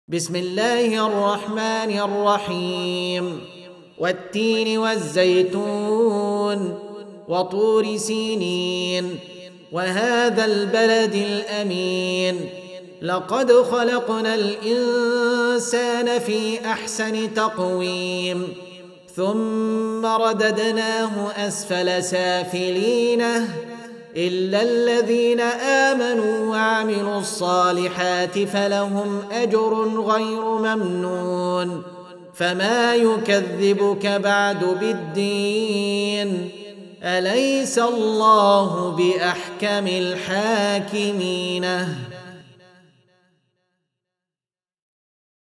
بسم الله الرحمن الرحيم والتين والزيتون وطور سينين وهذا البلد الأمين لقد خلقنا الإنسان في أحسن تقويم ثم رددناه أسفل سافلينه إلا الذين آمنوا وعملوا الصالحات فلهم أجر غير ممنون فما يكذبك بعد بالدين أليس الله بأحكم الحاكمين